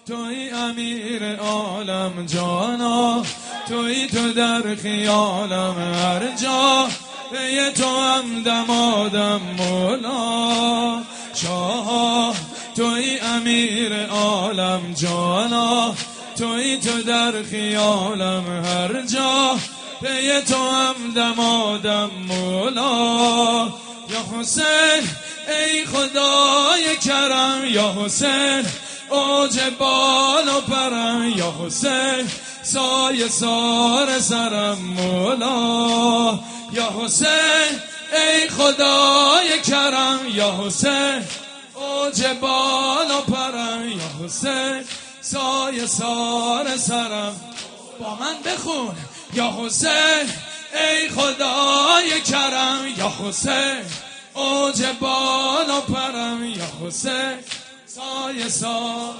توی امیر عالم جانا، توی تو در خیالم هر جا، به تو هم دمادم مولا شاها. توی امیر عالم جانا، توی تو در خیالم هر جا، به تو هم دمادم مولا. یا حسین ای خدای کرم، یا حسین اوج بال و پرم، یا حسین سایه سار سرم مولا. یا حسین ای خدای کرم، یا حسین اوج بال و پرم، یا حسین سایه سار سرم. با من بخون. یا حسین ای خدای کرم، یا حسین اوج بال و پرم، یا حسین سایه سار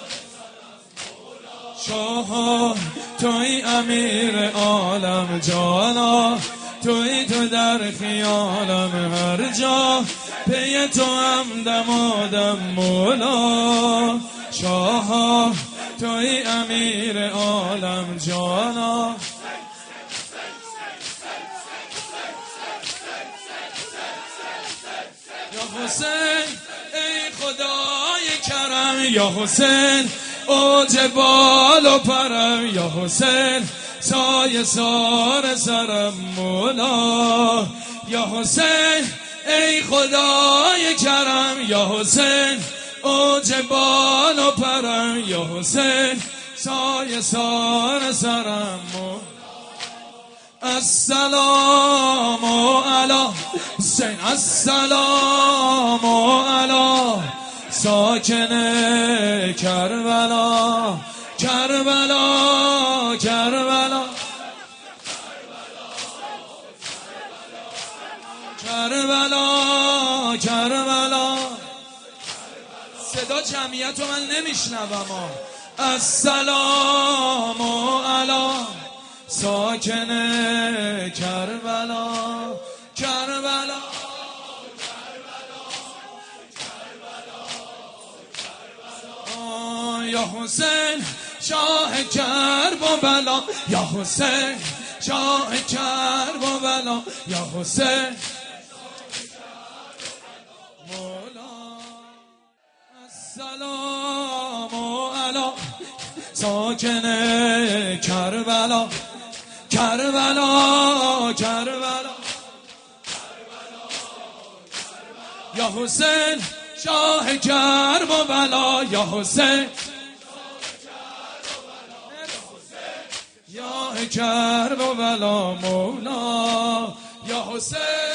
شاها. توی امیر عالم جانا، توی تو در خیالم هر جا، پی تو هم دمادم مولا شاها. توی امیر عالم جانا، یا حسین ای خدای کرم، یا حسین اوج بال و پرم، یا حسین سایه سار سرم مولا. یا حسین ای خدای کرم، یا حسین اوج بال و پرم، یا حسین سایه سار سرم مولا. السلام علی حسین، السلام علی ساکن کربلا، کربلا کربلا کربلا کربلا. صدا جمعیت رو من نمیشنوم. السلام علی ساکن کربلا، کربلا یا حسین شاه کرب و بلا، یا حسین شاه کرب و بلا، یا حسین مولا. السلام علی ساکن کربلا، کربلا کربلا یا حسین شاه کرب و بلا، یا حسین یا کرب و بلا مولا. یا حسین